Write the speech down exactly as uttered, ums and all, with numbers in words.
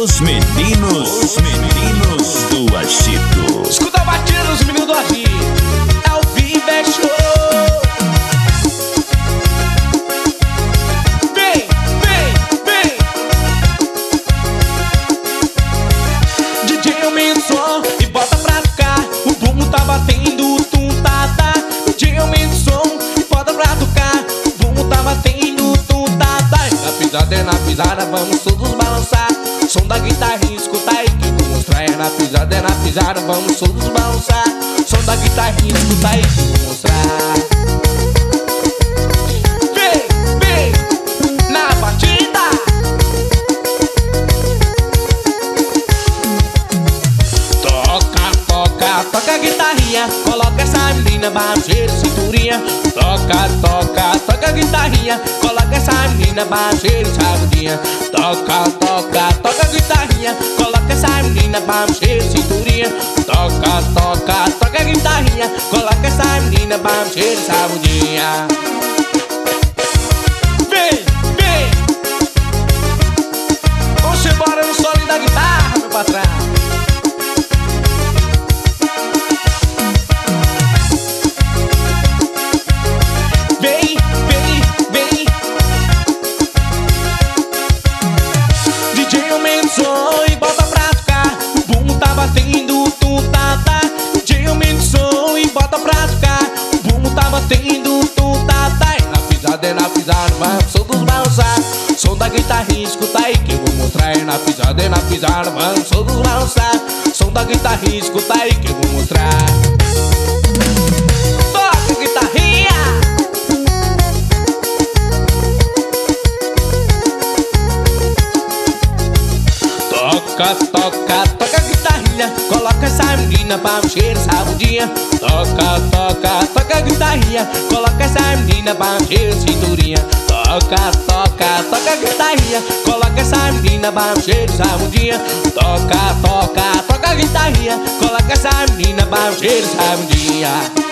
Os meninos, os meninos do Agito. Escuta a batida dos meninos do Agito. É o Vivo é Show. Vem, vem, vem. D J aumenta o som e bota pra tocar. O bumbo tá batendo, o tum tá tá. D J aumenta o som e bota pra tocar. O bumbo tá batendo, o tum tá tá. Na pisada é na pisada, vamos todos balançar. Som da guitarrinha, escuta aí que eu vou mostrar. É na pisada, é na pisada, vamos todos balançar. Som da guitarrinha, escuta aí que eu vou mostrar. Vem, vem, na batida. Toca, toca, toca a guitarrinha. Coloca essa menina baixeira, cinturinha. Toca, toca, toca a guitarrinha. Coloca essa menina baixeira, sabudinha. Toca, toca, toca a guitarrinha. Coloca essa menina baixeira, cinturinha. Toca, toca, toca a guitarrinha. Coloca essa menina baixeira, sabudinha. Vem, vem. Vamos embora no solo da guitarra, meu patrão. Vem, vem, vem. D J aumenta o som e bota pra tocar. O bumbo tá batendo, o tum tá tá. D J aumenta o som e bota pra tocar. O bumbo tá batendo, o tum tá tá. É na pisada, é na pisada, vamos todos balançar. Som da guitarrinha, escuta aí que eu vou mostrar. É na pisada, é na pisada, vamos todos balançar. Som da guitarrinha, escuta aí que eu vou mostrar. Toca a guitarrinha. Toca, toca, toca a guitarrinha. Coloca essa menina pra mexer essa bundinha. Toca, toca, toca a guitarrinha. Coloca essa menina pra mexer cinturinha. Toca, toca, toca a guitarrinha. Coloca essa menina pra mexer essa bundinha. Toca, toca, toca a guitarrinha. Coloca essa menina pra mexer essa bundinha.